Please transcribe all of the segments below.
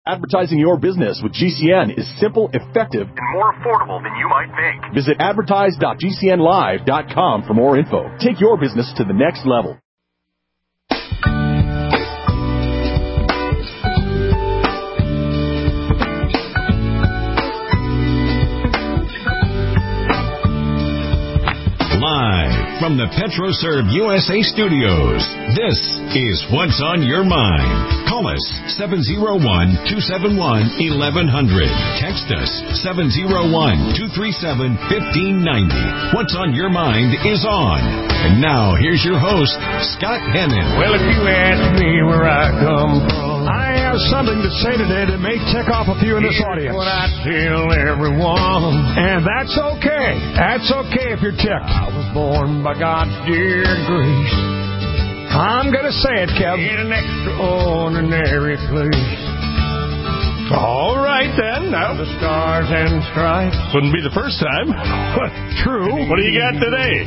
Advertising your business with GCN is simple, effective, and more affordable than you might think. Visit advertise.gcnlive.com for more info. Take your business to the next level. Live from the PetroServe USA studios, this is What's on Your Mind. Call us 701-271-1100. Text us 701-237-1590. What's on Your Mind is on. And now, here's your host, Scott Hennon. Well, if you ask me where I come from, I have something to say today that may tick off a few in this audience. What I tell everyone. And that's okay. That's okay if you're ticked. I was born by God's dear grace. I'm going to say it, Kev. In an extraordinary place. All right, then. Now, the stars and stripes. Wouldn't be the first time. True. What do you got today?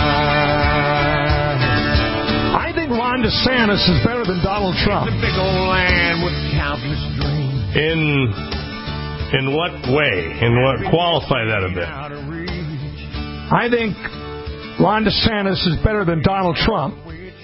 I think Ron DeSantis is better than Donald Trump. It's a big old land with countless dreams. In what way? In what? Qualify that a bit. I think Ron DeSantis is better than Donald Trump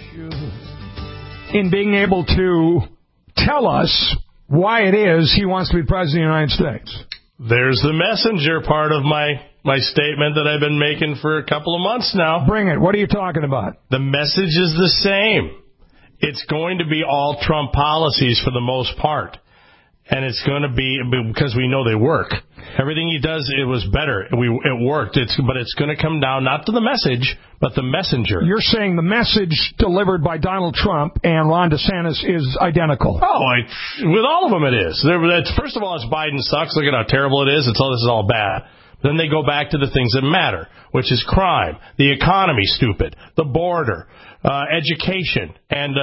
in being able to tell us why it is he wants to be president of the United States. There's the messenger part of my statement that I've been making for a couple of months now. Bring it. What are you talking about? The message is the same. It's going to be all Trump policies for the most part. And it's going to be because we know they work. Everything he does, it was better. It worked. But it's going to come down not to the message, but the messenger. You're saying the message delivered by Donald Trump and Ron DeSantis is identical. With all of them it is. First of all, it's Biden sucks. Look at how terrible it is. This is all bad. Then they go back to the things that matter, which is crime, the economy, stupid, the border, education, and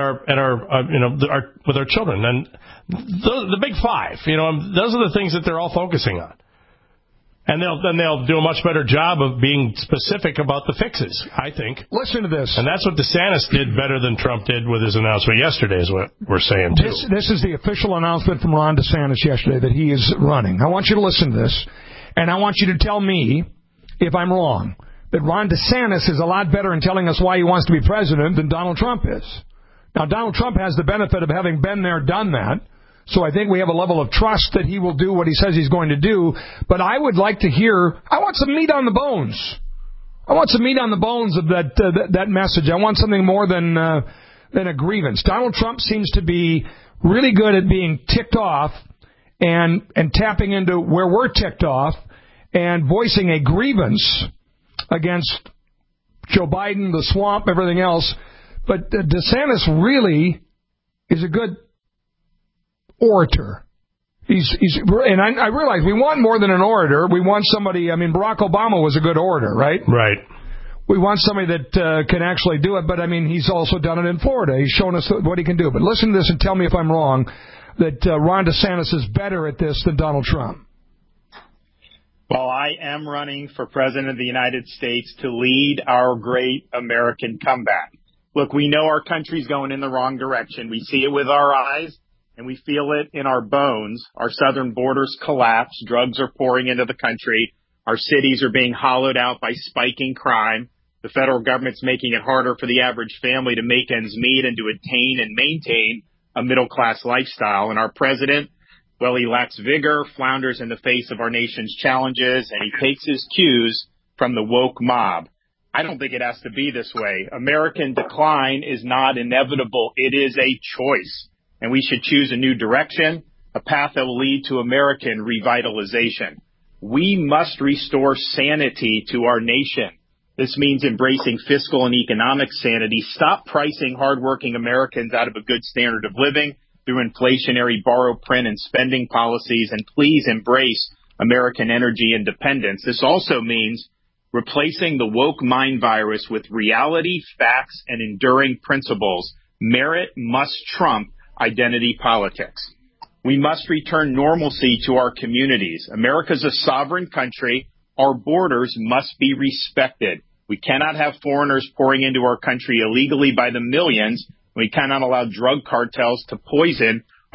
with our children, and the big five. Those are the things that they're all focusing on, and they'll do a much better job of being specific about the fixes, I think. Listen to this, and that's what DeSantis did better than Trump did with his announcement yesterday, is what we're saying too. This is the official announcement from Ron DeSantis yesterday that he is running. I want you to listen to this. And I want you to tell me, if I'm wrong, that Ron DeSantis is a lot better in telling us why he wants to be president than Donald Trump is. Now, Donald Trump has the benefit of having been there, done that. So I think we have a level of trust that he will do what he says he's going to do. But I would like to hear, I want some meat on the bones. I want some meat on the bones of that message. I want something more than a grievance. Donald Trump seems to be really good at being ticked off and tapping into where we're ticked off and voicing a grievance against Joe Biden, the swamp, everything else. But DeSantis really is a good orator. And I realize we want more than an orator. We want somebody, Barack Obama was a good orator, right? Right. We want somebody that can actually do it, but he's also done it in Florida. He's shown us what he can do. But listen to this and tell me if I'm wrong, that Ron DeSantis is better at this than Donald Trump. Well, I am running for president of the United States to lead our great American comeback. Look, we know our country's going in the wrong direction. We see it with our eyes, and we feel it in our bones. Our southern borders collapse. Drugs are pouring into the country. Our cities are being hollowed out by spiking crime. The federal government's making it harder for the average family to make ends meet and to attain and maintain a middle-class lifestyle. And our president, well, he lacks vigor, flounders in the face of our nation's challenges, and he takes his cues from the woke mob. I don't think it has to be this way. American decline is not inevitable. It is a choice, and we should choose a new direction, a path that will lead to American revitalization. We must restore sanity to our nation. This means embracing fiscal and economic sanity. Stop pricing hardworking Americans out of a good standard of living through inflationary borrow, print, and spending policies, and please embrace American energy independence. This also means replacing the woke mind virus with reality, facts, and enduring principles. Merit must trump identity politics. We must return normalcy to our communities. America's a sovereign country. Our borders must be respected. We cannot have foreigners pouring into our country illegally by the millions. We cannot allow drug cartels to poison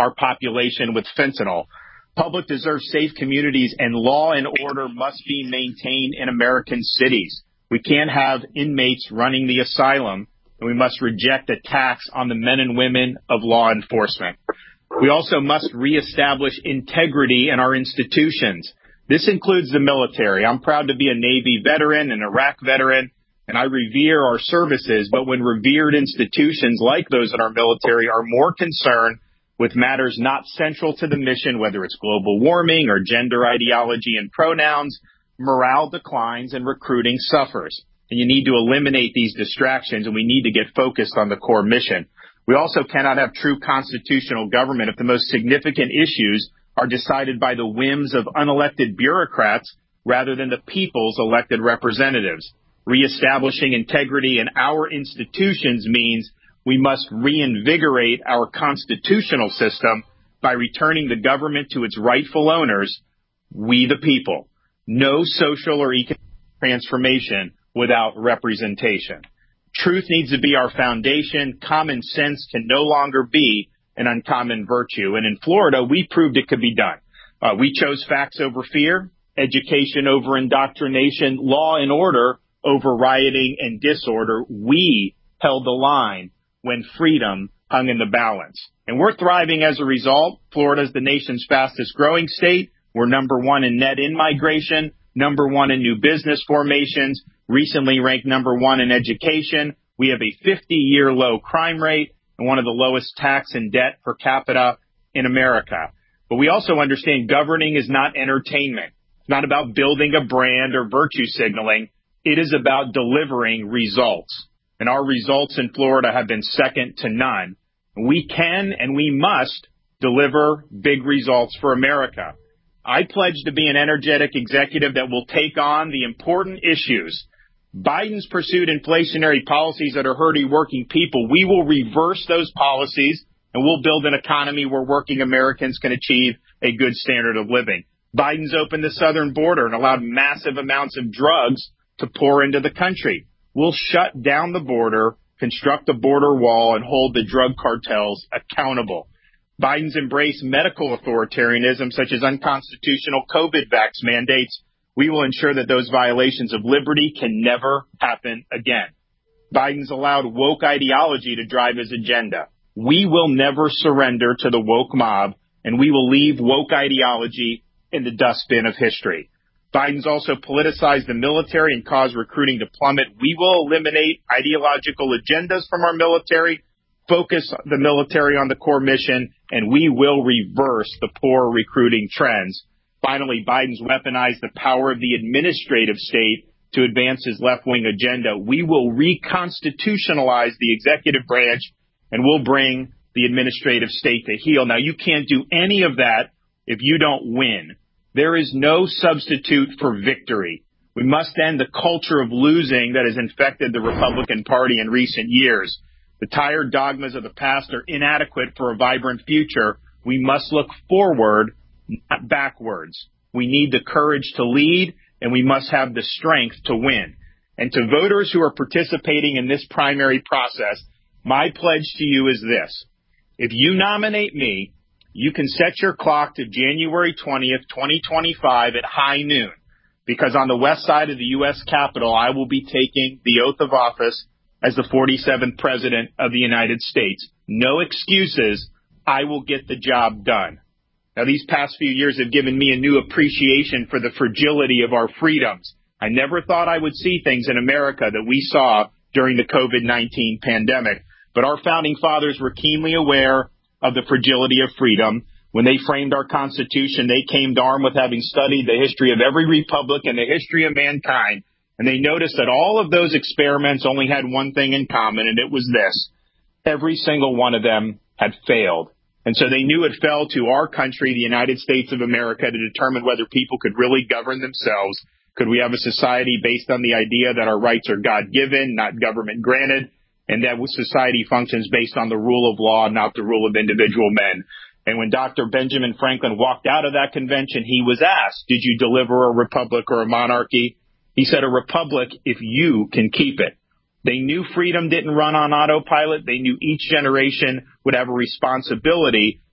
our population with fentanyl. Public deserves safe communities, and law and order must be maintained in American cities. We can't have inmates running the asylum, and we must reject attacks on the men and women of law enforcement. We also must reestablish integrity in our institutions. This includes the military. I'm proud to be a Navy veteran, an Iraq veteran, and I revere our services, but when revered institutions like those in our military are more concerned with matters not central to the mission, whether it's global warming or gender ideology and pronouns, morale declines and recruiting suffers. And you need to eliminate these distractions, and we need to get focused on the core mission. We also cannot have true constitutional government if the most significant issues are decided by the whims of unelected bureaucrats rather than the people's elected representatives. Reestablishing integrity in our institutions means we must reinvigorate our constitutional system by returning the government to its rightful owners, we the people. No social or economic transformation without representation. Truth needs to be our foundation. Common sense can no longer be an uncommon virtue. And in Florida, we proved it could be done. We chose facts over fear, education over indoctrination, law and order over rioting and disorder. We held the line when freedom hung in the balance. And we're thriving as a result. Florida is the nation's fastest growing state. We're number one in net in-migration, number one in new business formations, recently ranked number one in education. We have a 50-year low crime rate and one of the lowest tax and debt per capita in America. But we also understand governing is not entertainment. It's not about building a brand or virtue signaling. It is about delivering results. And our results in Florida have been second to none. We can and we must deliver big results for America. I pledge to be an energetic executive that will take on the important issues. Biden's pursued inflationary policies that are hurting working people. We will reverse those policies, and we'll build an economy where working Americans can achieve a good standard of living. Biden's opened the southern border and allowed massive amounts of drugs to pour into the country. We'll shut down the border, construct a border wall, and hold the drug cartels accountable. Biden's embraced medical authoritarianism, such as unconstitutional COVID vax mandates. We will ensure that those violations of liberty can never happen again. Biden's allowed woke ideology to drive his agenda. We will never surrender to the woke mob, and we will leave woke ideology in the dustbin of history. Biden's also politicized the military and caused recruiting to plummet. We will eliminate ideological agendas from our military, focus the military on the core mission, and we will reverse the poor recruiting trends. Finally, Biden's weaponized the power of the administrative state to advance his left-wing agenda. We will reconstitutionalize the executive branch, and we'll bring the administrative state to heel. Now, you can't do any of that if you don't win. There is no substitute for victory. We must end the culture of losing that has infected the Republican Party in recent years. The tired dogmas of the past are inadequate for a vibrant future. We must look forward, not backwards. We need the courage to lead, and we must have the strength to win. And to voters who are participating in this primary process, my pledge to you is this. If you nominate me, you can set your clock to January 20th, 2025 at high noon, because on the west side of the U.S. Capitol, I will be taking the oath of office as the 47th President of the United States. No excuses. I will get the job done. Now, these past few years have given me a new appreciation for the fragility of our freedoms. I never thought I would see things in America that we saw during the COVID-19 pandemic, but our founding fathers were keenly aware of the fragility of freedom. When they framed our Constitution, they came armed with having studied the history of every republic and the history of mankind, and they noticed that all of those experiments only had one thing in common, and it was this. Every single one of them had failed. And so they knew it fell to our country, the United States of America, to determine whether people could really govern themselves. Could we have a society based on the idea that our rights are God-given, not government-granted, and that society functions based on the rule of law, not the rule of individual men? And when Dr. Benjamin Franklin walked out of that convention, he was asked, did you deliver a republic or a monarchy? He said, a republic if you can keep it. They knew freedom didn't run on autopilot. They knew each generation would have a responsibility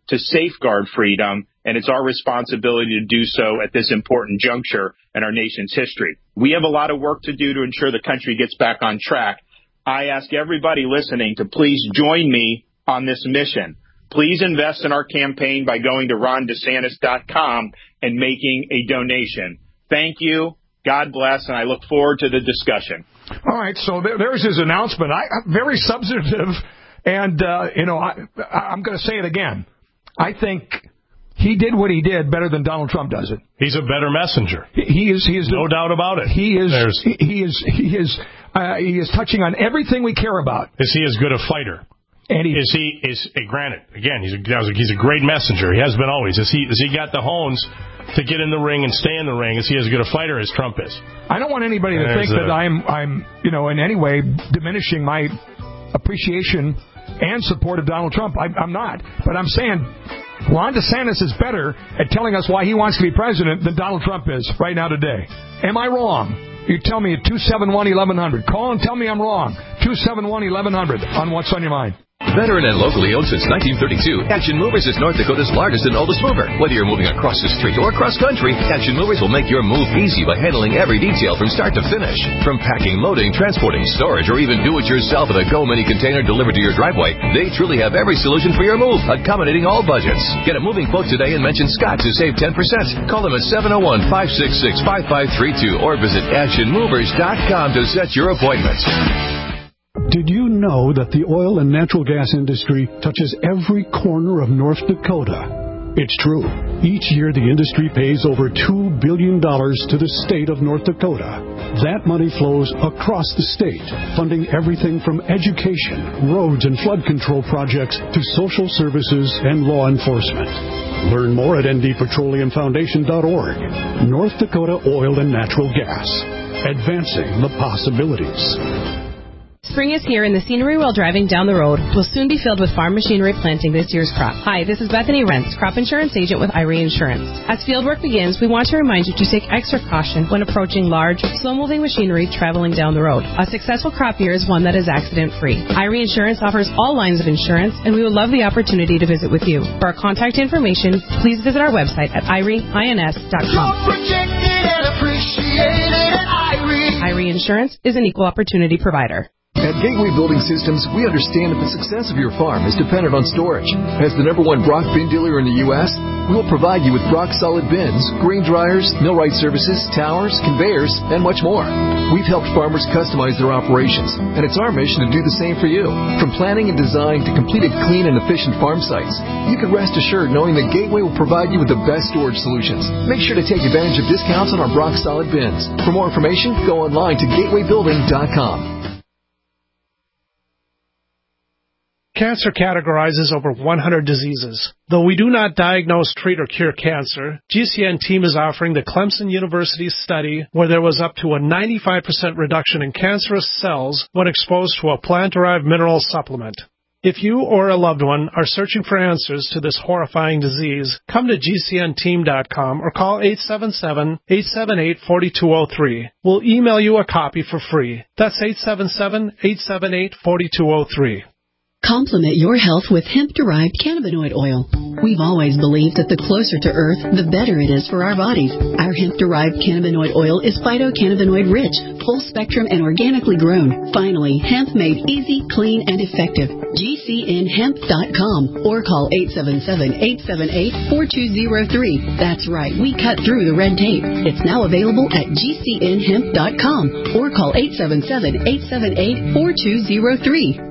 to safeguard freedom, and it's our responsibility to do so at this important juncture in our nation's history. We have a lot of work to do to ensure the country gets back on track. I ask everybody listening to please join me on this mission. Please invest in our campaign by going to rondesantis.com and making a donation. Thank you. God bless, and I look forward to the discussion. All right, so there's his announcement. Very substantive, and, I'm going to say it again. I think he did what he did better than Donald Trump does it. He's a better messenger. He is no doubt about it. He is touching on everything we care about. Is he as good a fighter? And granted, again, he's a great messenger. He has been always. Has he got the hones to get in the ring and stay in the ring? Is he as good a fighter as Trump is? I don't want anybody to think that I'm in any way diminishing my appreciation and support of Donald Trump. I'm not. But I'm saying Ron DeSantis is better at telling us why he wants to be president than Donald Trump is right now today. Am I wrong? You tell me at 271-1100. Call and tell me I'm wrong. 271-1100 on What's on Your Mind. Veteran and locally owned since 1932, Action Movers is North Dakota's largest and oldest mover. Whether you're moving across the street or cross country, Action Movers will make your move easy by handling every detail from start to finish. From packing, loading, transporting, storage, or even do-it-yourself with a Go Mini container delivered to your driveway, they truly have every solution for your move, accommodating all budgets. Get a moving quote today and mention Scott to save 10%. Call them at 701-566-5532 or visit actionmovers.com to set your appointment. Did you know that the oil and natural gas industry touches every corner of North Dakota? It's true. Each year, the industry pays over $2 billion to the state of North Dakota. That money flows across the state, funding everything from education, roads and flood control projects to social services and law enforcement. Learn more at ndpetroleumfoundation.org. North Dakota Oil and Natural Gas. Advancing the possibilities. Spring is here, and the scenery while driving down the road will soon be filled with farm machinery planting this year's crop. Hi, this is Bethany Rentz, crop insurance agent with Irie Insurance. As fieldwork begins, we want to remind you to take extra caution when approaching large, slow-moving machinery traveling down the road. A successful crop year is one that is accident-free. Irie Insurance offers all lines of insurance, and we would love the opportunity to visit with you. For our contact information, please visit our website at irieins.com. You're protected and appreciated at Irie. Irie Insurance is an equal opportunity provider. At Gateway Building Systems, we understand that the success of your farm is dependent on storage. As the #1 Brock bin dealer in the U.S., we will provide you with Brock solid bins, grain dryers, millwright services, towers, conveyors, and much more. We've helped farmers customize their operations, and it's our mission to do the same for you. From planning and design to completed clean and efficient farm sites, you can rest assured knowing that Gateway will provide you with the best storage solutions. Make sure to take advantage of discounts on our Brock solid bins. For more information, go online to gatewaybuilding.com. Cancer categorizes over 100 diseases. Though we do not diagnose, treat, or cure cancer, GCN team is offering the Clemson University study where there was up to a 95% reduction in cancerous cells when exposed to a plant-derived mineral supplement. If you or a loved one are searching for answers to this horrifying disease, come to GCNteam.com or call 877-878-4203. We'll email you a copy for free. That's 877-878-4203. Complement your health with hemp-derived cannabinoid oil. We've always believed that the closer to Earth, the better it is for our bodies. Our hemp-derived cannabinoid oil is phytocannabinoid-rich, full-spectrum, and organically grown. Finally, hemp made easy, clean, and effective. GCNhemp.com or call 877-878-4203. That's right, we cut through the red tape. It's now available at GCNhemp.com or call 877-878-4203.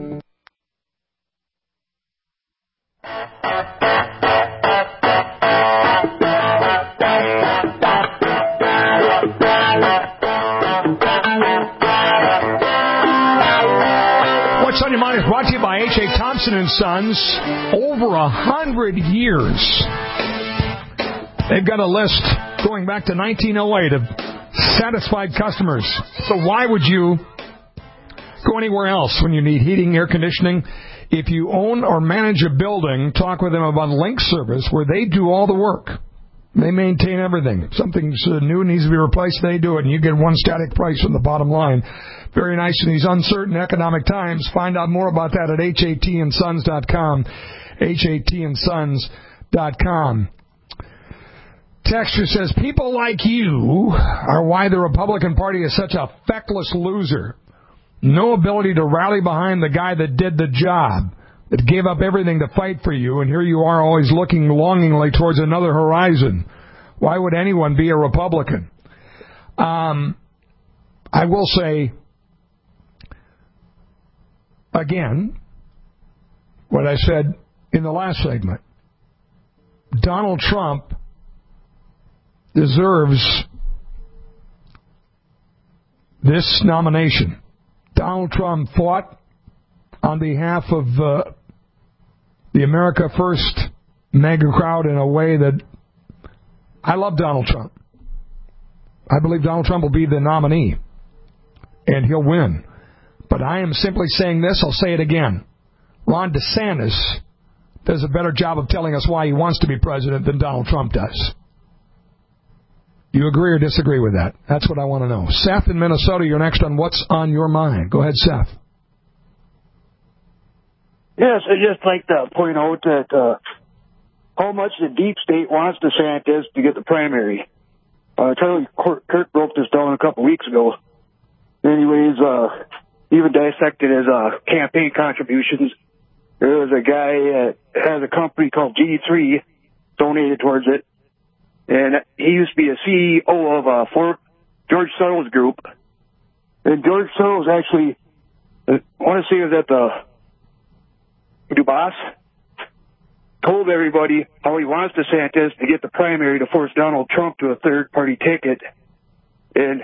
What's on Your Mind is brought to you by H.A. Thompson & Sons. Over 100 years. They've got a list going back to 1908 of satisfied customers. So why would you go anywhere else when you need heating, air conditioning? If you own or manage a building, talk with them about Link Service, where they do all the work. They maintain everything. If something's new and needs to be replaced, they do it, and you get one static price on the bottom line. Very nice in these uncertain economic times. Find out more about that at HATandsons.com. HATandsons.com. Texture says, people like you are why the Republican Party is such a feckless loser. No ability to rally behind the guy that did the job, that gave up everything to fight for you, and here you are always looking longingly towards another horizon. Why would anyone be a Republican? I will say, again, what I said in the last segment. Donald Trump deserves this nomination. Donald Trump fought on behalf of the America First MAGA crowd in a way that I love Donald Trump. I believe Donald Trump will be the nominee, and he'll win. But I am simply saying this, I'll say it again. Ron DeSantis does a better job of telling us why he wants to be president than Donald Trump does. You agree or disagree with that? That's what I want to know. Seth in Minnesota, you're next on What's on Your Mind. Go ahead, Seth. Yes, I'd just like to point out that how much the deep state wants DeSantis to get the primary. Charlie Kirk broke this down a couple weeks ago. Anyways, even dissected his campaign contributions. There was a guy that has a company called G3, donated towards it. And he used to be a CEO of George Soros Group. And George Soros actually, I want to say it was at the Dubas, told everybody how he wants DeSantis to get the primary to force Donald Trump to a third-party ticket and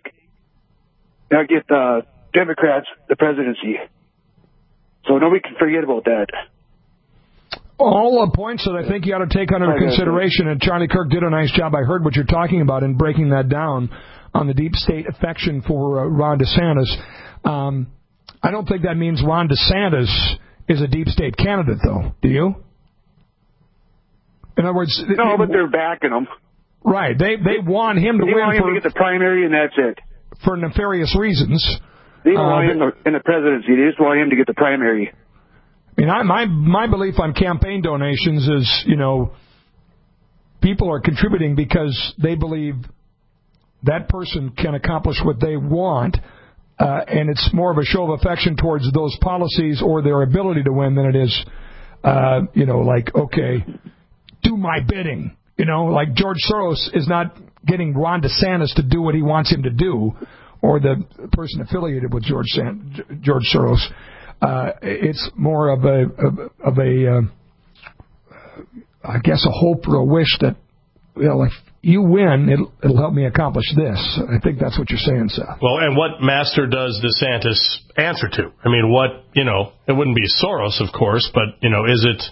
get the Democrats the presidency. So nobody can forget about that. All the points that I think you ought to take under consideration, and Charlie Kirk did a nice job. I heard what you're talking about in breaking that down on the deep state affection for Ron DeSantis. I don't think that means Ron DeSantis is a deep state candidate, though. Do you? In other words... No, but they're backing him. Right. They want him to win. They want him to get the primary, and that's it. For nefarious reasons. They don't want him in the presidency. They just want him to get the primary. I mean, my belief on campaign donations is, people are contributing because they believe that person can accomplish what they want, and it's more of a show of affection towards those policies or their ability to win than it is, okay, do my bidding. Like George Soros is not getting Ron DeSantis to do what he wants him to do, or the person affiliated with George Soros. It's more of a I guess a hope or a wish that, if you win, it'll help me accomplish this. I think that's what you're saying, Seth. Well, and what master does DeSantis answer to? I mean, it wouldn't be Soros, of course, but, is it,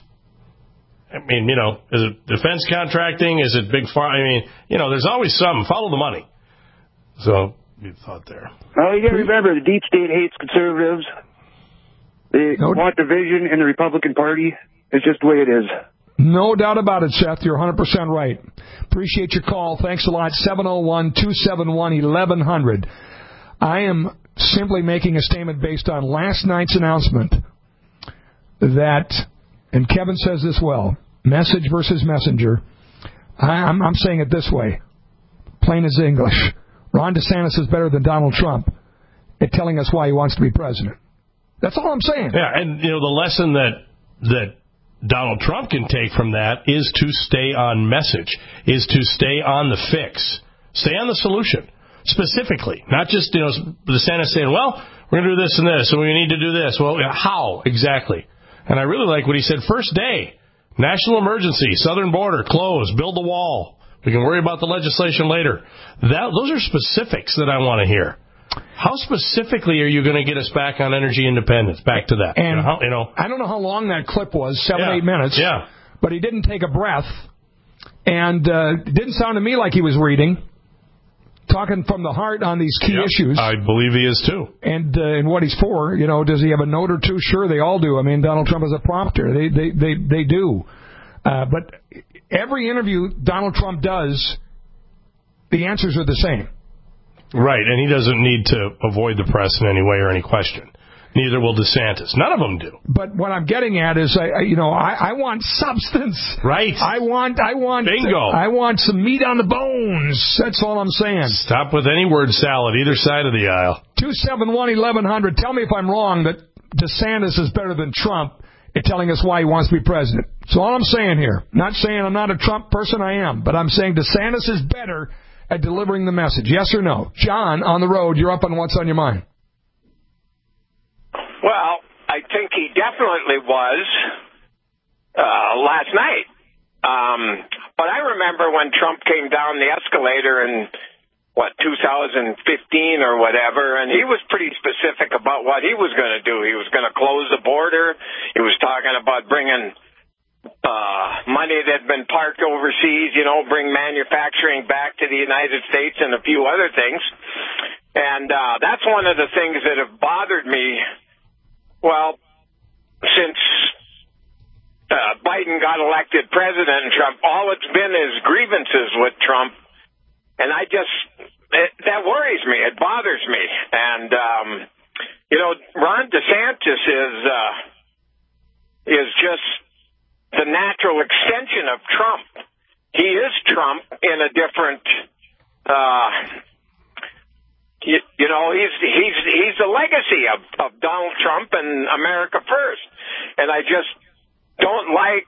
is it defense contracting? Is it big pharma? There's always some. Follow the money. So, you thought there. Well, you got to remember, the deep state hates conservatives. They want division in the Republican Party. It's just the way it is. No doubt about it, Seth. You're 100% right. Appreciate your call. Thanks a lot. 701-271-1100. I am simply making a statement based on last night's announcement that, and Kevin says this well, message versus messenger. I'm saying it this way, plain as English. Ron DeSantis is better than Donald Trump at telling us why he wants to be president. That's all I'm saying. Yeah, and the lesson that Donald Trump can take from that is to stay on message, is to stay on the fix, stay on the solution, specifically. Not just, DeSantis saying, well, we're going to do this and this, and we need to do this. Well, how exactly? And I really like what he said, first day, national emergency, southern border, closed, build the wall. We can worry about the legislation later. Those are specifics that I want to hear. How specifically are you going to get us back on energy independence? Back to that. And I don't know how long that clip was, 7-8 minutes. Yeah. But he didn't take a breath, and it didn't sound to me like he was reading, talking from the heart on these key issues. I believe he is too. And what he's for, does he have a note or two? Sure, they all do. I mean, Donald Trump is a prompter. They do. But every interview Donald Trump does, the answers are the same. Right, and he doesn't need to avoid the press in any way or any question. Neither will DeSantis. None of them do. But what I'm getting at is, I want substance. Right. I want. Bingo. I want some meat on the bones. That's all I'm saying. Stop with any word salad, either side of the aisle. 271-1100. Tell me if I'm wrong that DeSantis is better than Trump at telling us why he wants to be president. So all I'm saying here, not saying I'm not a Trump person, I am, but I'm saying DeSantis is better at delivering the message. Yes or no? John, on the road, you're up on What's on Your Mind. Well, I think he definitely was last night. But I remember when Trump came down the escalator in, 2015 or whatever, and he was pretty specific about what he was going to do. He was going to close the border. He was talking about bringing money that had been parked overseas, bring manufacturing back to the United States and a few other things. And that's one of the things that have bothered me. Well, since Biden got elected president and Trump, all it's been is grievances with Trump. And that worries me. It bothers me. And, Ron DeSantis is just the natural extension of Trump. He is Trump in a different, he's the legacy of Donald Trump and America First. And I just don't like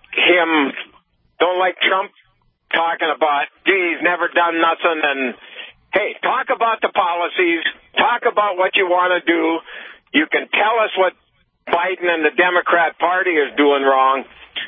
Trump talking about, he's never done nothing. And, hey, talk about the policies. Talk about what you want to do. You can tell us what Biden and the Democrat Party is doing wrong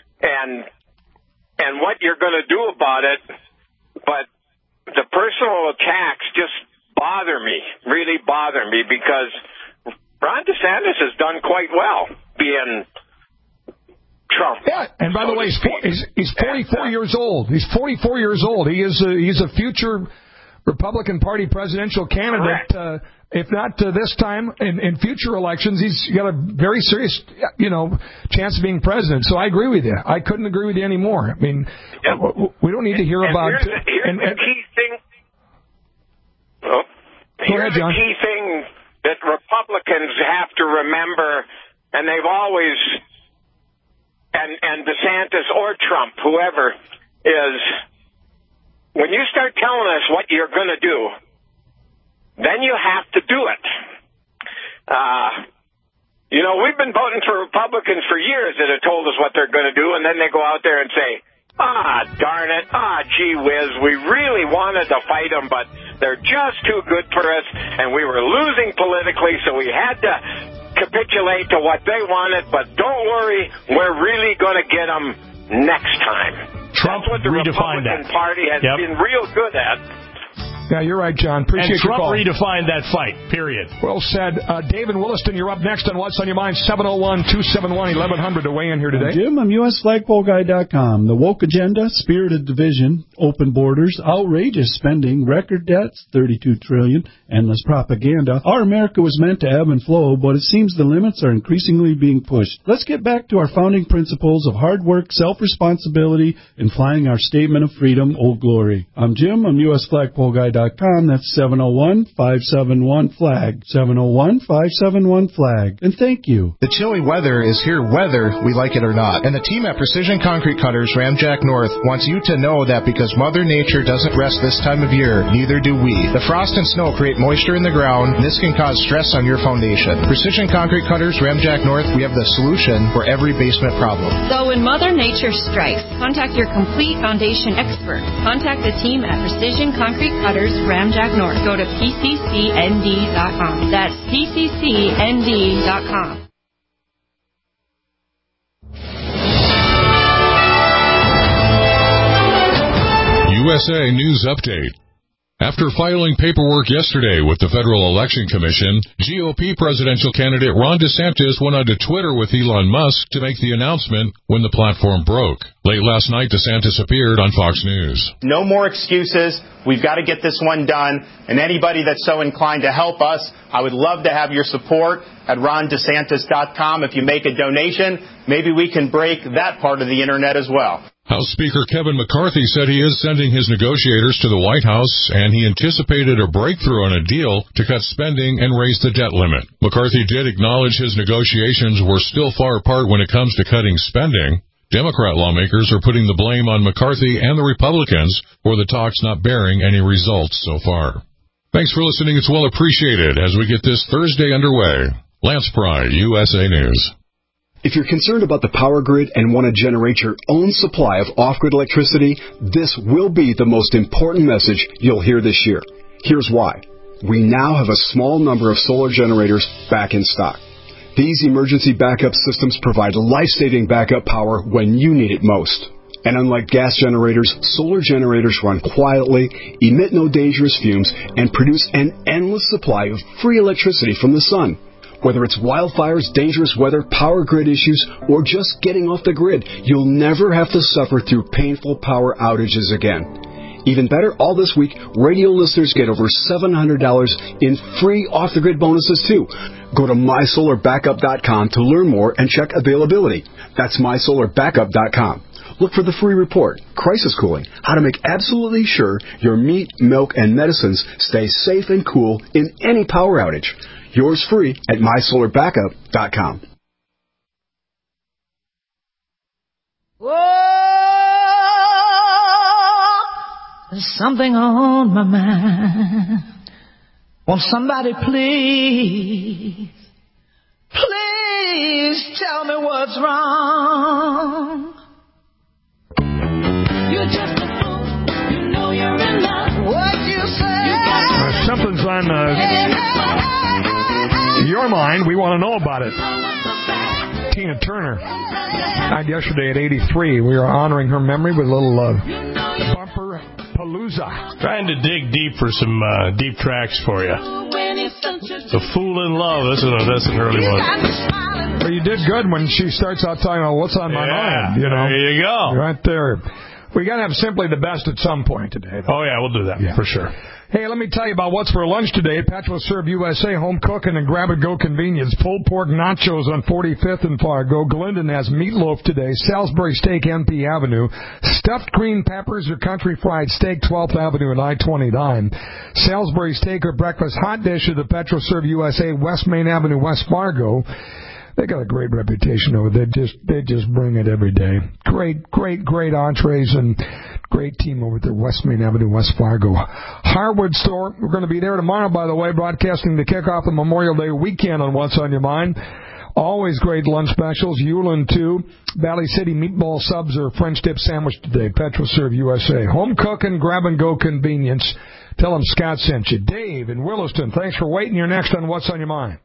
and what you're going to do about it. But the personal attacks just really bother me, because Ron DeSantis has done quite well being Trump. Yeah, and by the way, he's 44 years old. He's 44 years old. He's a future Republican Party presidential candidate. If not this time, in future elections, he's got a very serious, chance of being president. So I agree with you. I couldn't agree with you anymore. I mean, we don't need to hear about. Here's the key thing. Here's the key thing that Republicans have to remember, and they've always. And DeSantis or Trump, whoever, is when you start telling us what you're going to do, then you have to do it. We've been voting for Republicans for years that have told us what they're going to do, and then they go out there and say, darn it, gee whiz, we really wanted to fight them, but they're just too good for us, and we were losing politically, so we had to capitulate to what they wanted, but don't worry, we're really going to get them next time. Trump That's what the redefined Republican that. Party has been real good at. Yeah, you're right, John. Appreciate your call. And Trump redefined that fight, period. Well said. David Williston, you're up next on What's on Your Mind, 701-271-1100 to weigh in here today. Jim, I'm USFlagpoleGuy.com. The woke agenda, spirited division, open borders, outrageous spending, record debts, $32 trillion, endless propaganda. Our America was meant to ebb and flow, but it seems the limits are increasingly being pushed. Let's get back to our founding principles of hard work, self-responsibility, and flying our statement of freedom, Old Glory. I'm Jim. I'm USFlagpoleGuy.com. That's 701-571-FLAG. 701-571-FLAG. And thank you. The chilly weather is here whether we like it or not. And the team at Precision Concrete Cutters, Ramjack North, wants you to know that because Mother Nature doesn't rest this time of year, neither do we. The frost and snow create moisture in the ground, and this can cause stress on your foundation. Precision Concrete Cutters, Ramjack North, we have the solution for every basement problem. So when Mother Nature strikes, contact your complete foundation expert. Contact the team at Precision Concrete Cutters, Ramjack North. Go to PCCND.com. That's PCCND.com. USA News Update. After filing paperwork yesterday with the Federal Election Commission, GOP presidential candidate Ron DeSantis went onto Twitter with Elon Musk to make the announcement when the platform broke. Late last night, DeSantis appeared on Fox News. No more excuses. We've got to get this one done. And anybody that's so inclined to help us, I would love to have your support at RonDeSantis.com. If you make a donation, maybe we can break that part of the internet as well. House Speaker Kevin McCarthy said he is sending his negotiators to the White House, and he anticipated a breakthrough on a deal to cut spending and raise the debt limit. McCarthy did acknowledge his negotiations were still far apart when it comes to cutting spending. Democrat lawmakers are putting the blame on McCarthy and the Republicans for the talks not bearing any results so far. Thanks for listening. It's well appreciated as we get this Thursday underway. Lance Pry, USA News. If you're concerned about the power grid and want to generate your own supply of off-grid electricity, this will be the most important message you'll hear this year. Here's why. We now have a small number of solar generators back in stock. These emergency backup systems provide life-saving backup power when you need it most. And unlike gas generators, solar generators run quietly, emit no dangerous fumes, and produce an endless supply of free electricity from the sun. Whether it's wildfires, dangerous weather, power grid issues, or just getting off the grid, you'll never have to suffer through painful power outages again. Even better, all this week, radio listeners get over $700 in free off-the-grid bonuses, too. Go to MySolarBackup.com to learn more and check availability. That's MySolarBackup.com. Look for the free report, Crisis Cooling, how to make absolutely sure your meat, milk, and medicines stay safe and cool in any power outage. Yours free at MySolarBackup.com. Oh, there's something on my mind. Won't somebody please tell me what's wrong? You're just a fool. You know you're in love. What you say? Something's on your mind. We want to know about it. Tina Turner died yesterday at 83. We are honoring her memory with a little bumper palooza. Trying to dig deep for some deep tracks for you. The Fool in Love. That's an early one. Well, you did good when she starts out talking about what's on my mind. You know, there you go. Right there. We got to have simply the best at some point today, though. Oh, yeah, we'll do that for sure. Hey, let me tell you about what's for lunch today. PetroServe USA, home cooking and grab-and-go convenience. Pulled pork nachos on 45th and Fargo. Glendon has meatloaf today. Salisbury steak, NP Avenue. Stuffed green peppers or country fried steak, 12th Avenue and I-29. Salisbury steak or breakfast hot dish at the PetroServe USA, West Main Avenue, West Fargo. They got a great reputation over there. They just bring it every day. Great entrees and great team over there, West Main Avenue, West Fargo. Harwood Store, we're going to be there tomorrow, by the way, broadcasting the kickoff of Memorial Day weekend on What's on Your Mind. Always great lunch specials. Ulan, too. Valley City meatball subs or French dip sandwich today. PetroServe USA. Home cooking, grab-and-go convenience. Tell them Scott sent you. Dave in Williston, thanks for waiting. You're next on What's on Your Mind.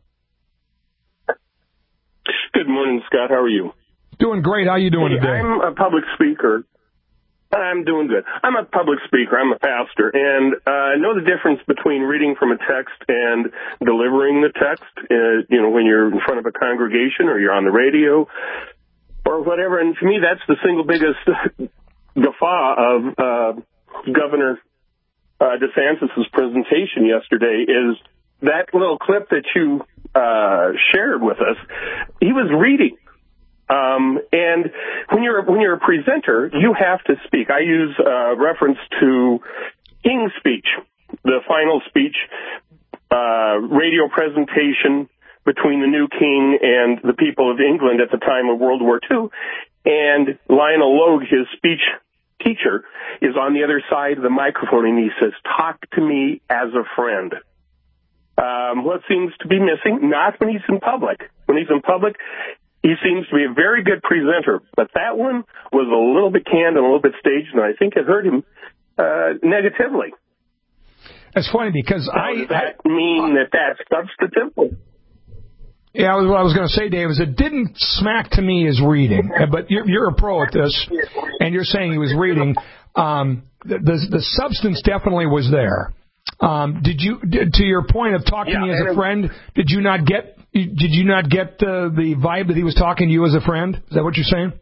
Good morning, Scott. How are you? Doing great. How you doing today? I'm a public speaker. I'm doing good. I'm a public speaker. I'm a pastor. And I know the difference between reading from a text and delivering the text, when you're in front of a congregation or you're on the radio or whatever. And to me, that's the single biggest guffaw of Governor DeSantis' presentation yesterday is that little clip that you shared with us. He was reading. And when you're a presenter, you have to speak. I use reference to King's speech, the final speech, radio presentation between the new king and the people of England at the time of World War II. And Lionel Logue, his speech teacher, is on the other side of the microphone, and he says, "Talk to me as a friend." What seems to be missing, not when he's in public. When he's in public, he seems to be a very good presenter. But that one was a little bit canned and a little bit staged, and I think it hurt him negatively. It's funny because does that mean that that's substantive? Yeah, what I was going to say, Dave, is it didn't smack to me as reading. But you're a pro at this, and you're saying he was reading. The substance definitely was there. Did you, to your point of talking to me as a friend, did you not get the vibe that he was talking to you as a friend? Is that what you're saying?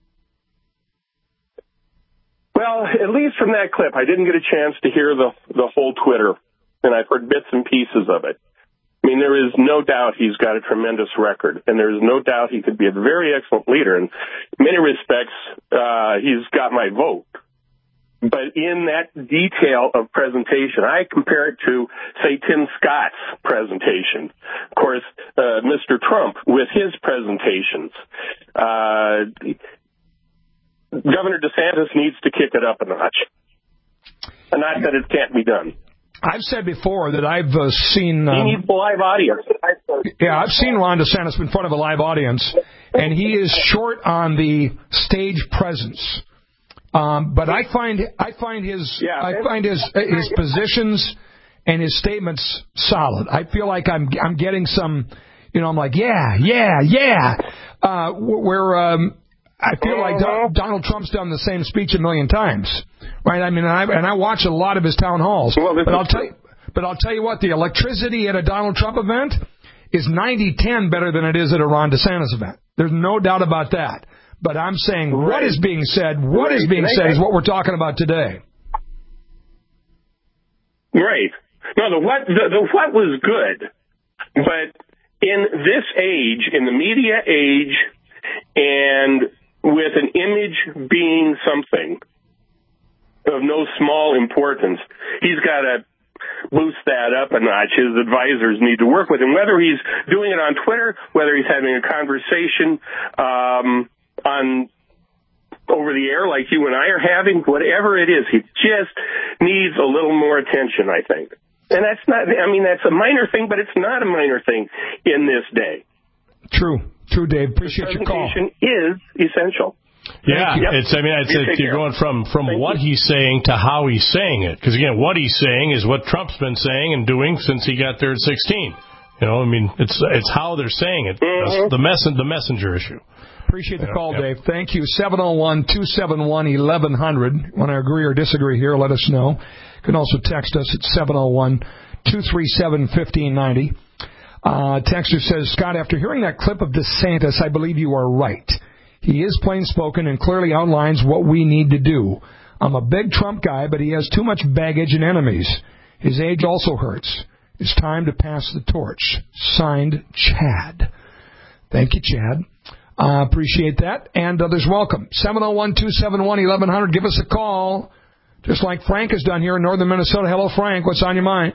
Well, at least from that clip, I didn't get a chance to hear the whole Twitter, and I've heard bits and pieces of it. I mean, there is no doubt he's got a tremendous record, and there's no doubt he could be a very excellent leader. In many respects, he's got my vote. But in that detail of presentation, I compare it to, say, Tim Scott's presentation. Of course, Mr. Trump with his presentations. Governor DeSantis needs to kick it up a notch. And not that it can't be done. I've said before that I've seen... he needs a live audience. Yeah, I've seen Ron DeSantis in front of a live audience, and he is short on the stage presence. But I find his positions and his statements solid. I feel like I'm getting some, I'm like, yeah. I feel like Donald Trump's done the same speech a million times, right? I mean, I watch a lot of his town halls. But I'll tell you what, the electricity at a Donald Trump event is 90-10 better than it is at a Ron DeSantis event. There's no doubt about that. But I'm saying what is being said, is what we're talking about today. Right. No, the what was good. But in this age, in the media age, and with an image being something of no small importance, he's got to boost that up a notch. His advisors need to work with him, whether he's doing it on Twitter, whether he's having a conversation on over the air like you and I are having, whatever it is, he just needs a little more attention, I think. And that's not, that's a minor thing, but it's not a minor thing in this day. True, Dave. Appreciate your call. Presentation is essential. Yeah, I'd say you're going from what he's saying to how he's saying it. Because again, what he's saying is what Trump's been saying and doing since he got there at 16. It's how they're saying it. The messenger issue. Appreciate the call, Dave. Thank you. 701-271-1100. Want to agree or disagree here, let us know. You can also text us at 701-237-1590. Texter says, Scott, after hearing that clip of DeSantis, I believe you are right. He is plain-spoken and clearly outlines what we need to do. I'm a big Trump guy, but he has too much baggage and enemies. His age also hurts. It's time to pass the torch. Signed, Chad. Thank you, Chad. Appreciate that. And others welcome. 701-271-1100. Give us a call. Just like Frank has done here in northern Minnesota. Hello, Frank. What's on your mind?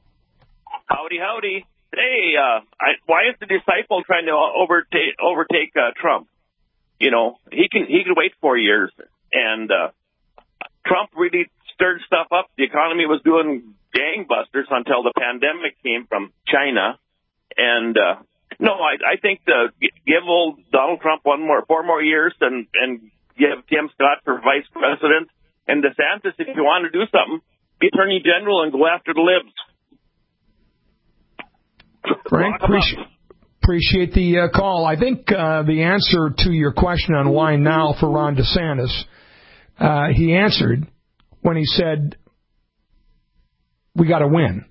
Howdy. Hey, why is the disciple trying to overtake Trump? He could wait 4 years. And Trump really stirred stuff up. The economy was doing gangbusters until the pandemic came from China. And no, I think give old Donald Trump 4 more years and give Tim Scott for vice president. And DeSantis, if you want to do something, be attorney general and go after the libs. Frank, appreciate the call. I think the answer to your question on why now for Ron DeSantis, he answered when he said, we got to win.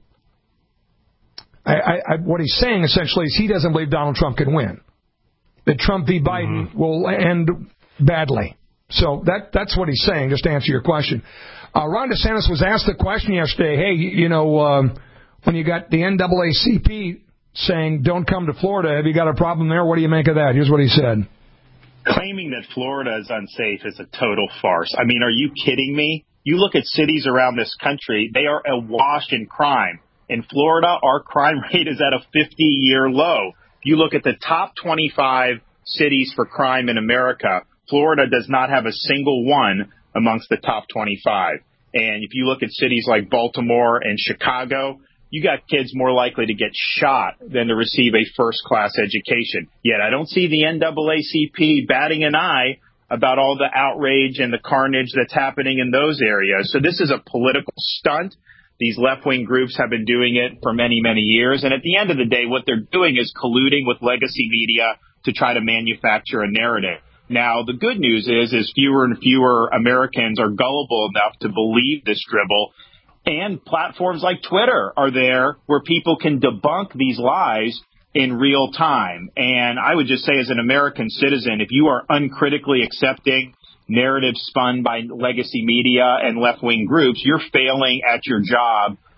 What he's saying essentially is he doesn't believe Donald Trump can win. That Trump v. Biden will end badly. So that's what he's saying, just to answer your question. Ron DeSantis was asked the question yesterday, hey, when you got the NAACP saying don't come to Florida, have you got a problem there? What do you make of that? Here's what he said. Claiming that Florida is unsafe is a total farce. I mean, are you kidding me? You look at cities around this country, they are awash in crime. In Florida, our crime rate is at a 50-year low. If you look at the top 25 cities for crime in America, Florida does not have a single one amongst the top 25. And if you look at cities like Baltimore and Chicago, you got kids more likely to get shot than to receive a first-class education. Yet I don't see the NAACP batting an eye about all the outrage and the carnage that's happening in those areas. So this is a political stunt. These left-wing groups have been doing it for many, many years. And at the end of the day, what they're doing is colluding with legacy media to try to manufacture a narrative. Now, the good news is fewer and fewer Americans are gullible enough to believe this dribble. And platforms like Twitter are there where people can debunk these lies in real time. And I would just say as an American citizen, if you are uncritically accepting narratives spun by legacy media and left-wing groups, you're failing at your job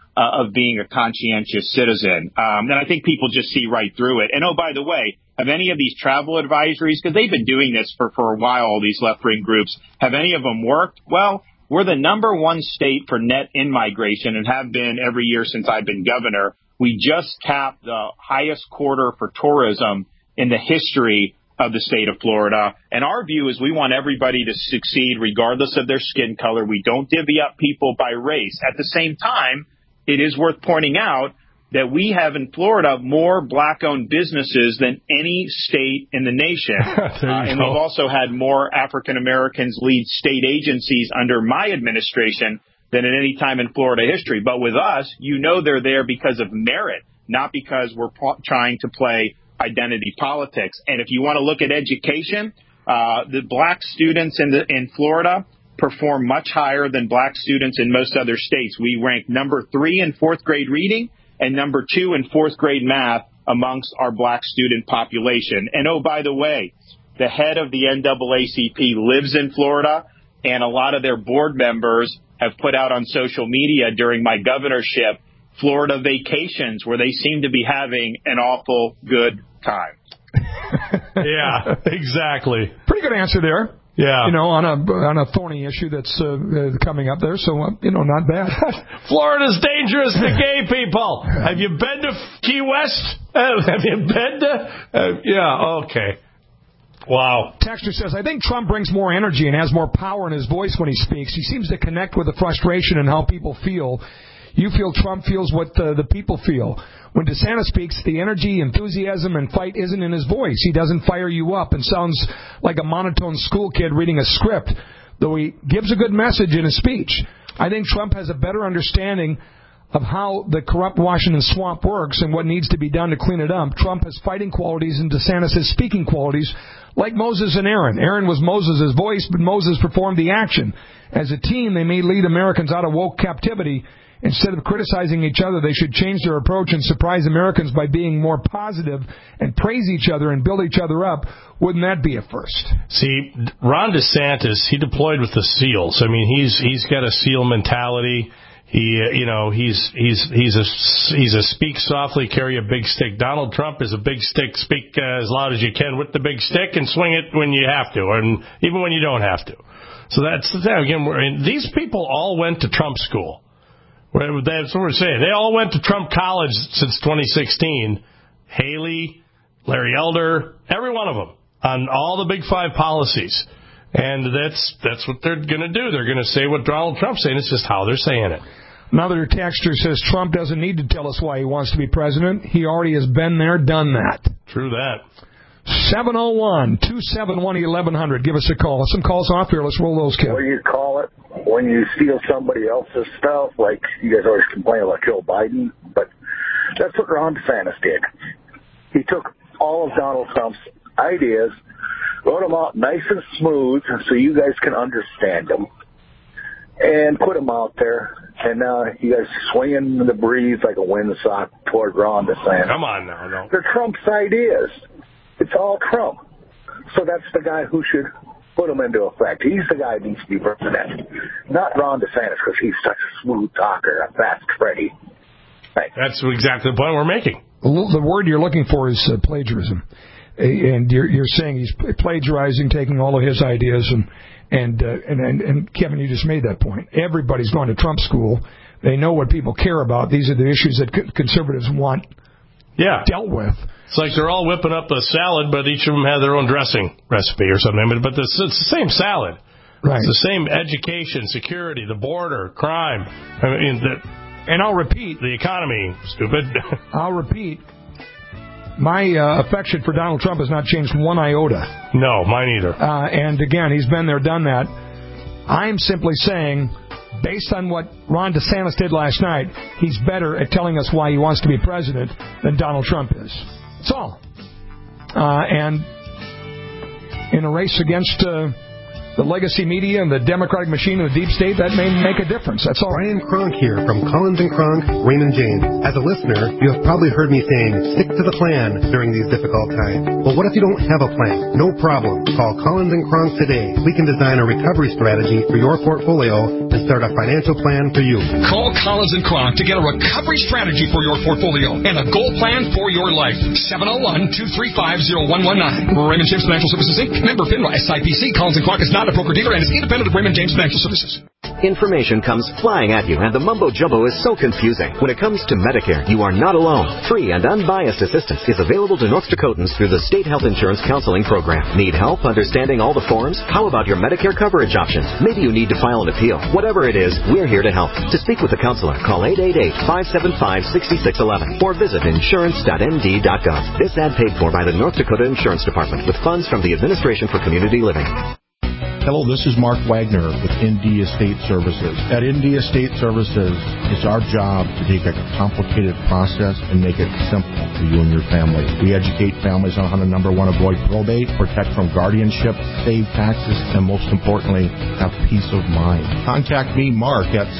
of being a conscientious citizen. And I think people just see right through it. And, oh, by the way, have any of these travel advisories, because they've been doing this for a while, all these left-wing groups, have any of them worked? Well, we're the number one state for net in-migration and have been every year since I've been governor. We just capped the highest quarter for tourism in the history of the state of Florida. And our view is we want everybody to succeed regardless of their skin color. We don't divvy up people by race. At the same time, it is worth pointing out that we have in Florida more black-owned businesses than any state in the nation. And we've also had more African Americans lead state agencies under my administration than at any time in Florida history. But with us, you know they're there because of merit, not because we're trying to play identity politics. And if you want to look at education, the black students in Florida perform much higher than black students in most other states. We rank number 3 in fourth grade reading and number 2 in fourth grade math amongst our black student population. And oh, by the way, the head of the NAACP lives in Florida, and a lot of their board members have put out on social media during my governorship Florida vacations where they seem to be having an awful good time. Yeah, exactly. Pretty good answer there. Yeah. You know, on a thorny issue that's coming up there, so, not bad. Florida's dangerous to gay people. Have you been to Key West? Have you been to... yeah, okay. Wow. Texter says, I think Trump brings more energy and has more power in his voice when he speaks. He seems to connect with the frustration and how people feel. You feel Trump feels what the people feel. When DeSantis speaks, the energy, enthusiasm, and fight isn't in his voice. He doesn't fire you up and sounds like a monotone school kid reading a script, though he gives a good message in his speech. I think Trump has a better understanding of how the corrupt Washington swamp works and what needs to be done to clean it up. Trump has fighting qualities and DeSantis has speaking qualities, like Moses and Aaron. Aaron was Moses' voice, but Moses performed the action. As a team, they may lead Americans out of woke captivity. Instead of criticizing each other, they should change their approach and surprise Americans by being more positive and praise each other and build each other up. Wouldn't that be a first? See, Ron DeSantis, he deployed with the SEALs. I mean, he's got a SEAL mentality. He's a speak softly, carry a big stick. Donald Trump is a big stick, speak as loud as you can with the big stick and swing it when you have to, and even when you don't have to. So that's the thing. Again, these people all went to Trump school. That's what we're saying. They all went to Trump College since 2016. Haley, Larry Elder, every one of them on all the big 5 policies. And that's what they're going to do. They're going to say what Donald Trump's saying. It's just how they're saying it. Another texter says Trump doesn't need to tell us why he wants to be president. He already has been there, done that. True that. 701-271-1100. Give us a call. Some calls off here. Let's roll those, Kevin. What do you call it when you steal somebody else's stuff? Like, you guys always complain about Joe Biden, but that's what Ron DeSantis did. He took all of Donald Trump's ideas, wrote them out nice and smooth so you guys can understand them, and put them out there. And now you guys swinging in the breeze like a windsock toward Ron DeSantis. Come on now, no. They're Trump's ideas. It's all Trump. So that's the guy who should put them into effect. He's the guy who needs to be president, not Ron DeSantis, because he's such a smooth talker, a fast Freddy. Thanks. That's exactly the point we're making. The word you're looking for is plagiarism. And you're saying he's plagiarizing, taking all of his ideas, and Kevin, you just made that point. Everybody's going to Trump school. They know what people care about. These are the issues that conservatives want dealt with. It's like they're all whipping up a salad, but each of them have their own dressing recipe or something. But it's the same salad. Right. It's the same education, security, the border, crime. I mean, and I'll repeat. The economy, stupid. I'll repeat. My affection for Donald Trump has not changed one iota. No, mine either. And again, he's been there, done that. I'm simply saying, based on what Ron DeSantis did last night, he's better at telling us why he wants to be president than Donald Trump is. That's all. And in a race against the legacy media and the Democratic machine and the deep state, that may make a difference. That's all. Brian Kronk here from Collins & Kronk, Raymond James. As a listener, you have probably heard me saying, stick to the plan during these difficult times. But what if you don't have a plan? No problem. Call Collins & Kronk today. We can design a recovery strategy for your portfolio and start a financial plan for you. Call Collins & Kronk to get a recovery strategy for your portfolio and a goal plan for your life. 701-235-0119. Raymond James Financial Services, Inc. Member FINRA, SIPC. Collins & Kronk is not a broker-dealer and is independent of Raymond James Financial Services. Information comes flying at you, and the mumbo-jumbo is so confusing. When it comes to Medicare, you are not alone. Free and unbiased assistance is available to North Dakotans through the State Health Insurance Counseling Program. Need help understanding all the forms? How about your Medicare coverage options? Maybe you need to file an appeal. Whatever it is, we're here to help. To speak with a counselor, call 888-575-6611 or visit insurance.nd.gov. This ad paid for by the North Dakota Insurance Department with funds from the Administration for Community Living. Hello, this is Mark Wagner with ND Estate Services. At ND Estate Services, it's our job to take a complicated process and make it simple for you and your family. We educate families on how to, number one, avoid probate, protect from guardianship, save taxes, and most importantly, have peace of mind. Contact me, Mark, at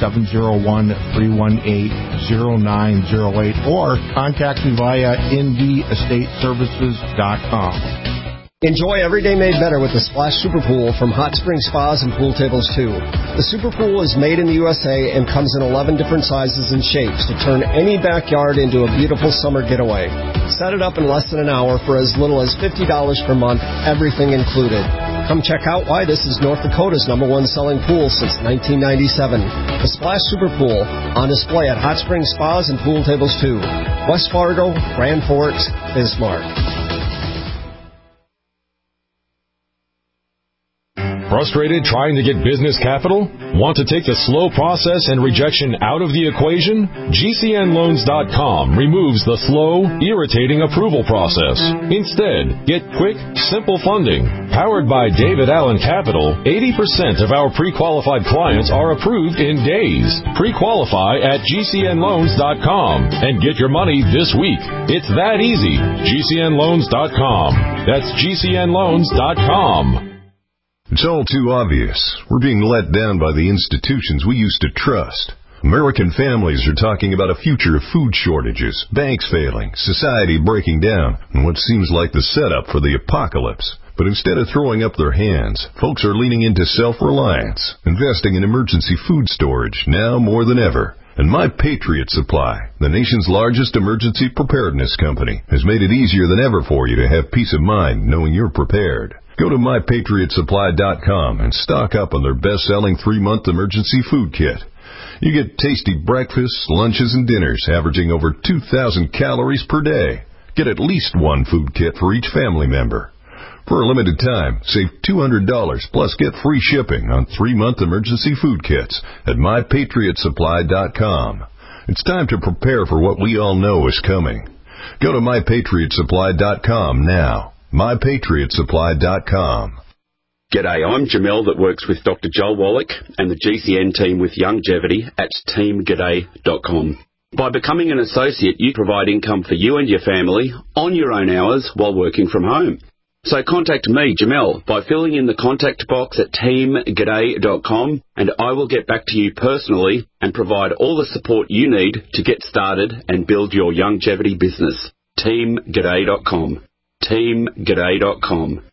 701-318-0908 or contact me via ndestateservices.com. Enjoy every day made better with the Splash Super Pool from Hot Spring Spas and Pool Tables 2. The Super Pool is made in the USA and comes in 11 different sizes and shapes to turn any backyard into a beautiful summer getaway. Set it up in less than an hour for as little as $50 per month, everything included. Come check out why this is North Dakota's #1 selling pool since 1997. The Splash Super Pool, on display at Hot Spring Spas and Pool Tables 2. West Fargo, Grand Forks, Bismarck. Frustrated trying to get business capital? Want to take the slow process and rejection out of the equation? GCNLoans.com removes the slow, irritating approval process. Instead, get quick, simple funding. Powered by David Allen Capital, 80% of our pre-qualified clients are approved in days. Pre-qualify at GCNLoans.com and get your money this week. It's that easy. GCNLoans.com. That's GCNLoans.com. It's all too obvious. We're being let down by the institutions we used to trust. American families are talking about a future of food shortages, banks failing, society breaking down, and what seems like the setup for the apocalypse. But instead of throwing up their hands, folks are leaning into self-reliance, investing in emergency food storage now more than ever. And My Patriot Supply, the nation's largest emergency preparedness company, has made it easier than ever for you to have peace of mind knowing you're prepared. Go to MyPatriotSupply.com and stock up on their best-selling 3-month emergency food kit. You get tasty breakfasts, lunches, and dinners averaging over 2,000 calories per day. Get at least one food kit for each family member. For a limited time, save $200 plus get free shipping on 3-month emergency food kits at MyPatriotSupply.com. It's time to prepare for what we all know is coming. Go to MyPatriotSupply.com now. MyPatriotSupply.com. G'day, I'm Jamel that works with Dr. Joel Wallach and the GCN team with Longevity at teamg'day.com. By becoming an associate, you provide income for you and your family on your own hours while working from home. So contact me, Jamel, by filling in the contact box at teamg'day.com and I will get back to you personally and provide all the support you need to get started and build your longevity business. teamg'day.com. teamg'day.com.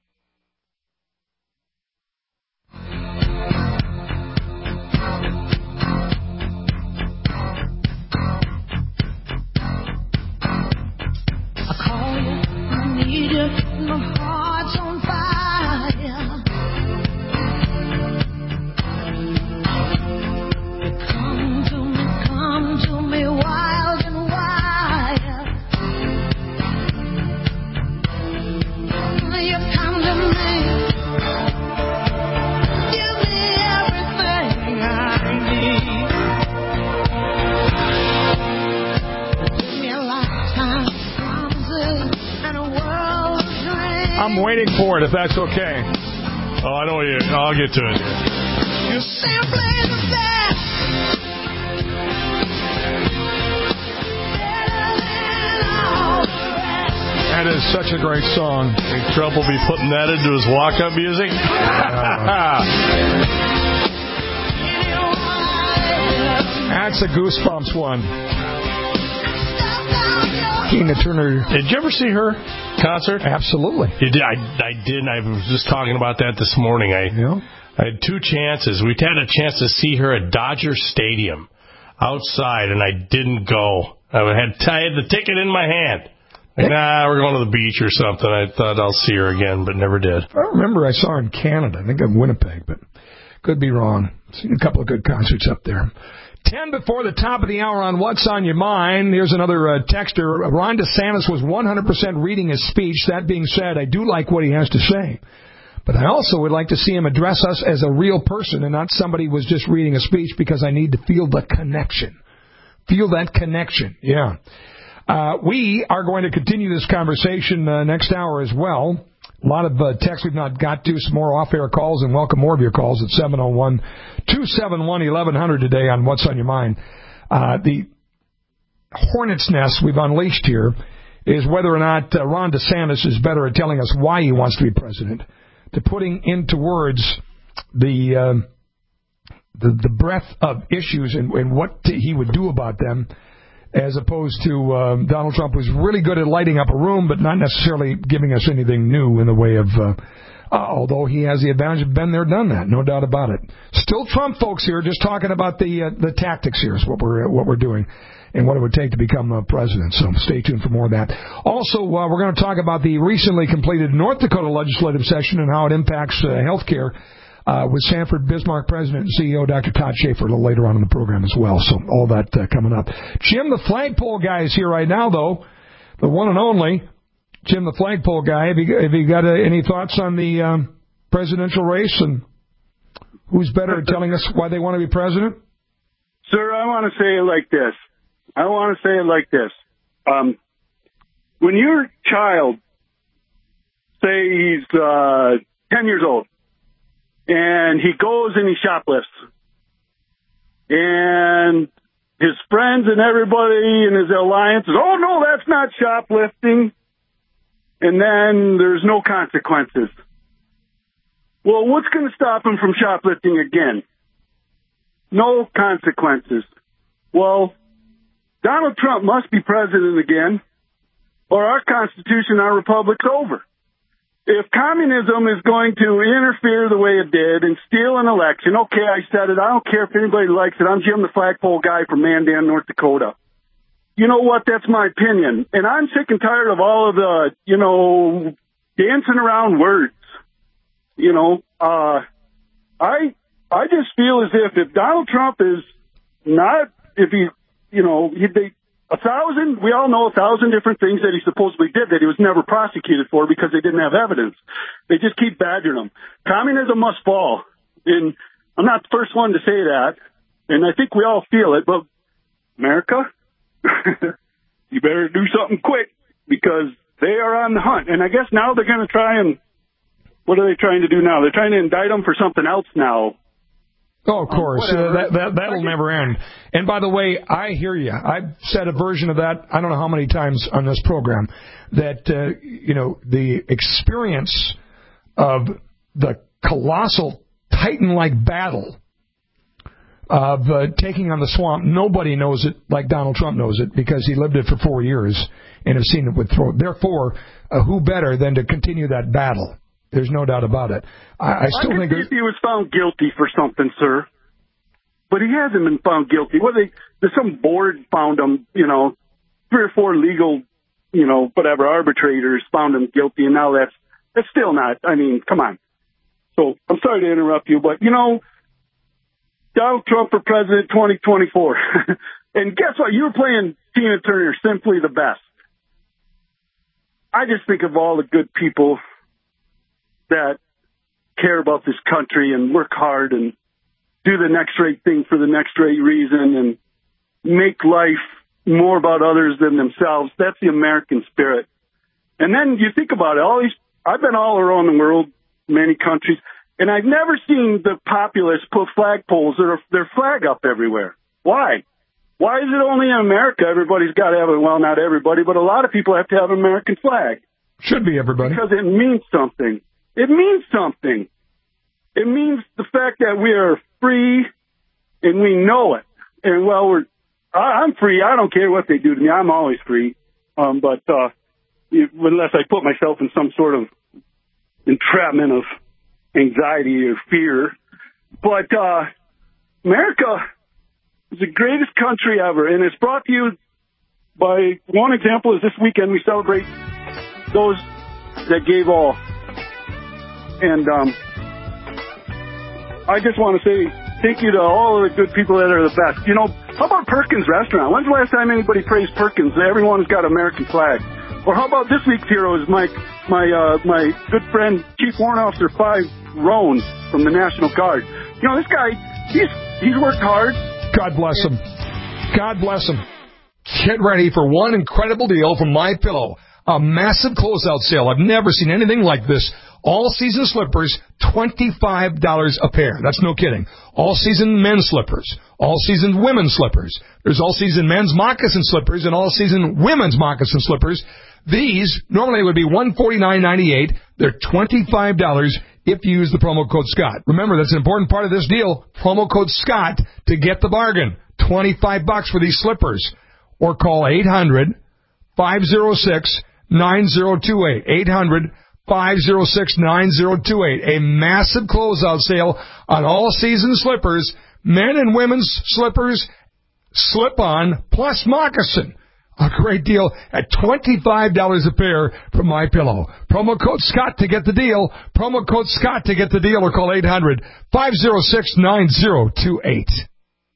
I call you, I need you, my heart's on fire. You come to me wild and wild. You come to me, give me everything I need. Give me a lifetime of promises and a world of dreams. I'm waiting for it, if that's okay. Oh, I know you. I'll get to it. You're simply the best. Better than all the rest. That is is such a great song. Think Trump will be putting that into his walk-up music? That's a Goosebumps one. Tina Turner. Did you ever see her concert? Absolutely. You did. I did. I was just talking about that this morning. I had two chances. We had a chance to see her at Dodger Stadium outside, and I didn't go. I had the ticket in my hand. We're going to the beach or something. I thought I'll see her again, but never did. I remember I saw her in Canada. I think in Winnipeg, but could be wrong. Seen a couple of good concerts up there. 10 before the top of the hour on What's on Your Mind. Here's another texter. Ron DeSantis was 100% reading his speech. That being said, I do like what he has to say. But I also would like to see him address us as a real person and not somebody who was just reading a speech, because I need to feel the connection. Feel that connection. Yeah. We are going to continue this conversation next hour as well. A lot of texts we've not got to, some more off-air calls, and welcome more of your calls at 701-271-1100 today on What's on Your Mind. The hornet's nest we've unleashed here is whether or not Ron DeSantis is better at telling us why he wants to be president, to putting into words the breadth of issues and what he would do about them, as opposed to Donald Trump, who's really good at lighting up a room, but not necessarily giving us anything new in the way of, although he has the advantage of been there, done that, no doubt about it. Still Trump folks here, just talking about the tactics here is what we're doing and what it would take to become president. So stay tuned for more of that. Also, we're going to talk about the recently completed North Dakota legislative session and how it impacts health care. With Sanford Bismarck President and CEO Dr. Todd Schaefer a little later on in the program as well. So all that coming up. Jim, the flagpole guy, is here right now, though. The one and only Jim, the flagpole guy. Have you got any thoughts on the presidential race and who's better at telling us why they want to be president? Sir, I want to say it like this. When your child, say he's 10 years old, and he goes and he shoplifts, and his friends and everybody in his alliance is, oh, no, that's not shoplifting, and then there's no consequences. Well, what's going to stop him from shoplifting again? No consequences. Well, Donald Trump must be president again, or our Constitution, our Republic's over. If communism is going to interfere the way it did and steal an election, okay, I said it. I don't care if anybody likes it. I'm Jim, the flagpole guy from Mandan, North Dakota. You know what? That's my opinion. And I'm sick and tired of all of the, dancing around words. I just feel as if Donald Trump is not, we all know 1,000 different things that he supposedly did that he was never prosecuted for because they didn't have evidence. They just keep badgering him. Communism must fall. And I'm not the first one to say that, and I think we all feel it, but America, you better do something quick because they are on the hunt. And I guess now they're going to try and, what are they trying to do now? They're trying to indict him for something else now. Oh, of course. That'll never end. And by the way, I hear you. I've said a version of that, I don't know how many times on this program, that, the experience of the colossal Titan-like battle of taking on the swamp, nobody knows it like Donald Trump knows it because he lived it for 4 years and has seen it with throat. Therefore, who better than to continue that battle? There's no doubt about it. I still think if he was found guilty for something, sir, but he hasn't been found guilty. There's some board found him, 3 or 4 legal, arbitrators found him guilty, and now that's still not. I mean, come on. So I'm sorry to interrupt you, but Donald Trump for president 2024, and guess what? You were playing Tina Turner, Simply the Best. I just think of all the good people that care about this country and work hard and do the next right thing for the next right reason and make life more about others than themselves. That's the American spirit. And then you think about it, I've been all around the world, many countries, and I've never seen the populace put flagpoles or their flag up everywhere. Why? Why is it only in America everybody's got to have it? Well, not everybody, but a lot of people have to have an American flag. Should be, everybody. Because it means something. It means something. It means the fact that we are free and we know it. And, well, I'm free. I don't care what they do to me. I'm always free. But unless I put myself in some sort of entrapment of anxiety or fear. But America is the greatest country ever, and it's brought to you by one example is this weekend we celebrate those that gave all. And I just want to say thank you to all of the good people that are the best. You know, how about Perkins Restaurant? When's the last time anybody praised Perkins? Everyone's got an American flag. Or how about this week's hero is my good friend, Chief Warrant Officer 5, Roan from the National Guard. You know, this guy, he's worked hard. God bless him. God bless him. Get ready for one incredible deal from MyPillow. A massive closeout sale. I've never seen anything like this. All-season slippers, $25 a pair. That's no kidding. All-season men's slippers. All-season women's slippers. There's all-season men's moccasin slippers and all-season women's moccasin slippers. These normally would be $149.98. They're $25 if you use the promo code Scott. Remember, that's an important part of this deal. Promo code Scott to get the bargain. $25 for these slippers. Or call 800-506-9028. 800-506-9028. A massive closeout sale on all-season slippers, men and women's slippers, slip-on, plus moccasin. A great deal at $25 a pair from MyPillow. Promo code Scott to get the deal. Promo code Scott to get the deal, or call 800-506-9028.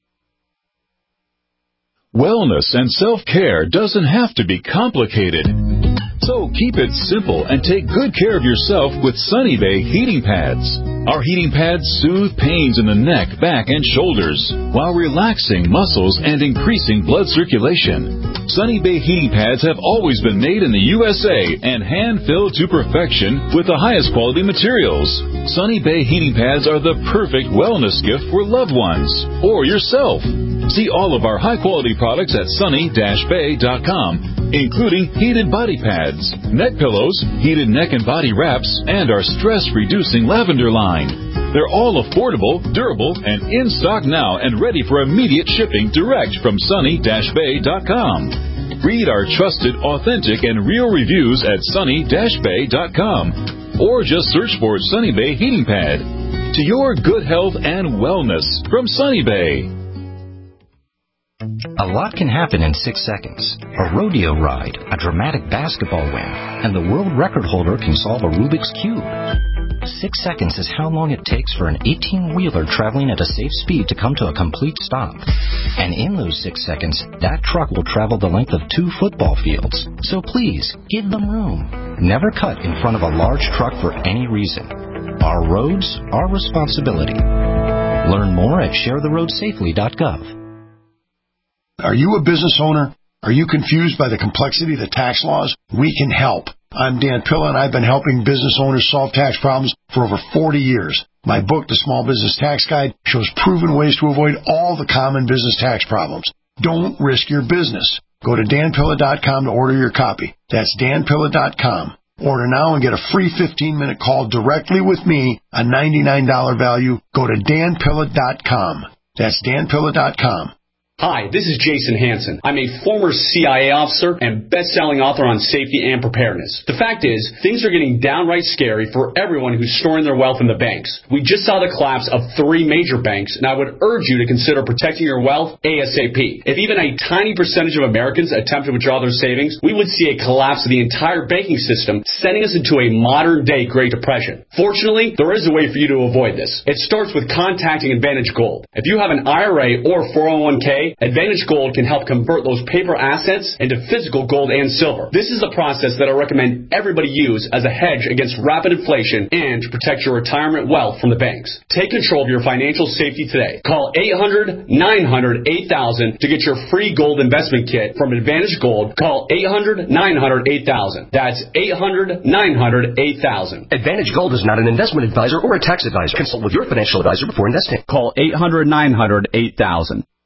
Wellness and self-care doesn't have to be complicated. So keep it simple and take good care of yourself with Sunny Bay heating pads. Our heating pads soothe pains in the neck, back, and shoulders while relaxing muscles and increasing blood circulation. Sunny Bay heating pads have always been made in the USA and hand-filled to perfection with the highest quality materials. Sunny Bay heating pads are the perfect wellness gift for loved ones or yourself. See all of our high-quality products at sunny-bay.com, including heated body pads, neck pillows, heated neck and body wraps, and our stress-reducing lavender line. They're all affordable, durable, and in stock now and ready for immediate shipping direct from sunny-bay.com. Read our trusted, authentic, and real reviews at sunny-bay.com, or just search for Sunny Bay Heating Pad. To your good health and wellness from Sunny Bay. A lot can happen in 6 seconds. A rodeo ride, a dramatic basketball win, and the world record holder can solve a Rubik's Cube. 6 seconds is how long it takes for an 18-wheeler traveling at a safe speed to come to a complete stop. And in those 6 seconds, that truck will travel the length of 2 football fields. So please, give them room. Never cut in front of a large truck for any reason. Our roads, our responsibility. Learn more at sharetheroadsafely.gov. Are you a business owner? Are you confused by the complexity of the tax laws? We can help. I'm Dan Pilla, and I've been helping business owners solve tax problems for over 40 years. My book, The Small Business Tax Guide, shows proven ways to avoid all the common business tax problems. Don't risk your business. Go to danpilla.com to order your copy. That's danpilla.com. Order now and get a free 15-minute call directly with me, a $99 value. Go to danpilla.com. That's danpilla.com. Hi, this is Jason Hansen. I'm a former CIA officer and best-selling author on safety and preparedness. The fact is, things are getting downright scary for everyone who's storing their wealth in the banks. We just saw the collapse of 3 major banks, and I would urge you to consider protecting your wealth ASAP. If even a tiny percentage of Americans attempt to withdraw their savings, we would see a collapse of the entire banking system, sending us into a modern-day Great Depression. Fortunately, there is a way for you to avoid this. It starts with contacting Advantage Gold. If you have an IRA or 401k, Advantage Gold can help convert those paper assets into physical gold and silver. This is the process that I recommend everybody use as a hedge against rapid inflation and to protect your retirement wealth from the banks. Take control of your financial safety today. Call 800-900-8000 to get your free gold investment kit from Advantage Gold. Call 800-900-8000. That's 800-900-8000. Advantage Gold is not an investment advisor or a tax advisor. Consult with your financial advisor before investing. Call 800-900-8000.